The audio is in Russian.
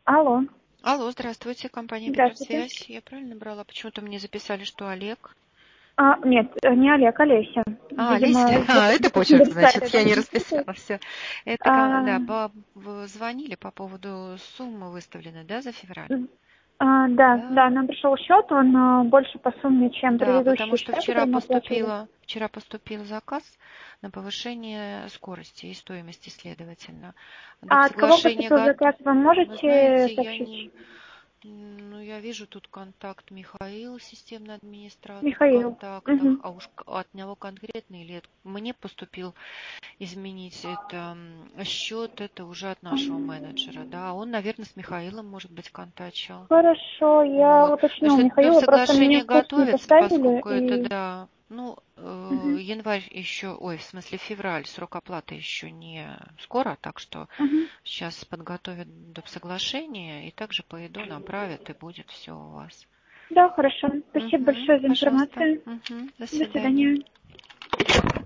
Алло, Алло, здравствуйте, компания здравствуйте. Петросвязь. Я правильно брала? Почему-то мне записали, что Олег. Нет, не Олег, Олеся. Олеся. Видимо, Это допустим, почерк, записали, значит, да, я не не путают. расписала. Все. Это, А, да, вы звонили по поводу суммы выставленной, да, за февраль? да, Да. да, нам пришел счет, он больше по сумме, чем Да, потому предыдущие что счета, которые мы оплачивали. вчера поступил заказ на повышение скорости и стоимости, следовательно. Доп. А от кого Соглашение поступил заказ, вы Вы можете знаете, сообщить? ну, я вижу тут контакт Михаил, системный администратор в Михаил. контактах, Угу. а уж от него конкретно или мне поступил изменить это счет, это уже от нашего менеджера, да, он, наверное, с Михаилом, может быть, контачил. Хорошо, я Вот. Потому уточню у что доп. Михаила, просто на меня Соглашение в курс не готовится, поставили, поскольку это, и... да, ну, Угу. январь еще, ой, в смысле февраль, срок оплаты еще не скоро, так что Угу. сейчас подготовят доп. Соглашение и также по ИДу направят, и будет все у вас. Да, хорошо. Спасибо Угу, большое за пожалуйста. информацию. Угу, до До свидания. свидания.